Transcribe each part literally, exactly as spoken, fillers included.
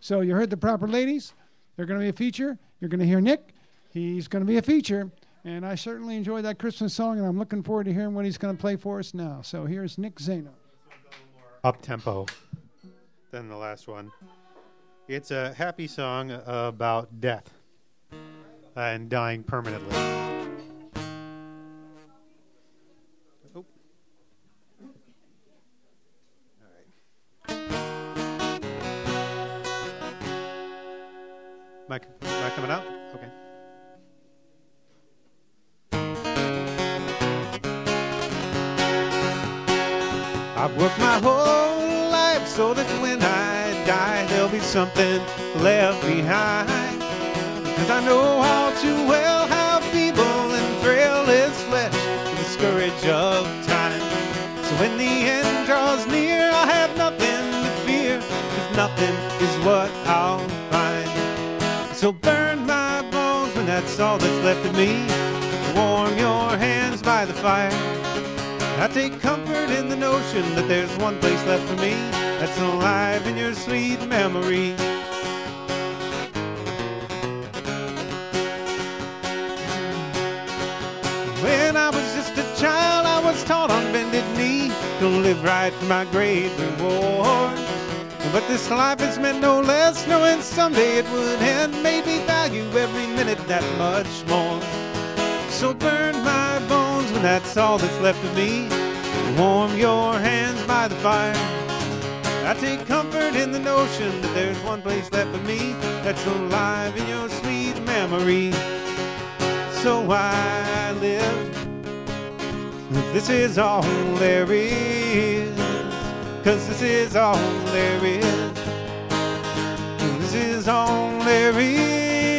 So you heard the Proper Ladies. They're going to be a feature. You're going to hear Nick. He's going to be a feature. And I certainly enjoyed that Christmas song, and I'm looking forward to hearing what he's going to play for us now. So here's Nick Zano. Up-tempo than the last one. It's a happy song about death and dying permanently. Oh. All right. Am I, am I coming out? Okay. I've worked my whole life so that when I die there'll be something left behind. Cause I know all too well how feeble and frail is flesh, the scourge of time. So when the end draws near, I have nothing to fear, cause nothing is what I'll find. So burn my bones when that's all that's left of me. Warm your hands by the fire. I take comfort in the notion that there's one place left for me that's alive in your sweet memory. When I was just a child, I was taught on bended knee to live right for my great reward. But this life has meant no less, knowing someday it would end, made me value every minute that much more. So burn my bones when that's all that's left of me. Warm your hands by the fire. I take comfort in the notion that there's one place left for me that's alive in your sweet memory. So I live. This is all there is. Cause this is all there is. This is all there is.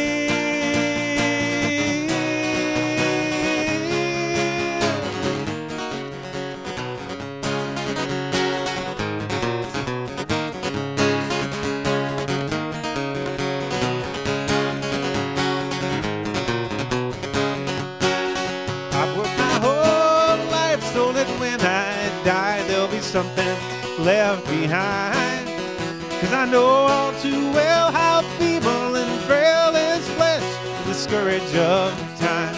Something left behind. Cause I know all too well how feeble and frail is flesh, the scourge of time.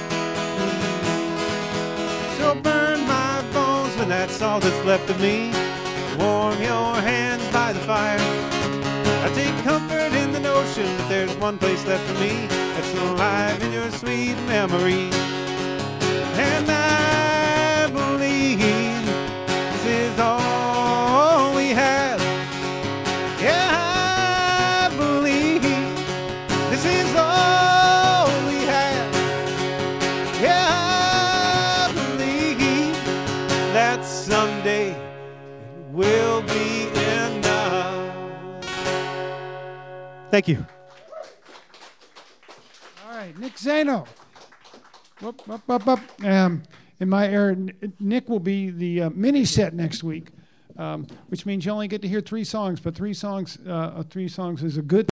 So burn my bones when that's all that's left of me. Warm your hands by the fire. I take comfort in the notion that there's one place left for me that's alive in your sweet memory. And I believe this is all we have. Yeah, I believe this is all we have. Yeah, I believe that someday it will be enough. Thank you. All right, Nick Zano. Whoop, whoop, whoop, whoop. Um, in my era, Nick will be the uh, mini set next week, um, which means you only get to hear three songs, but three songs, uh, three songs is a good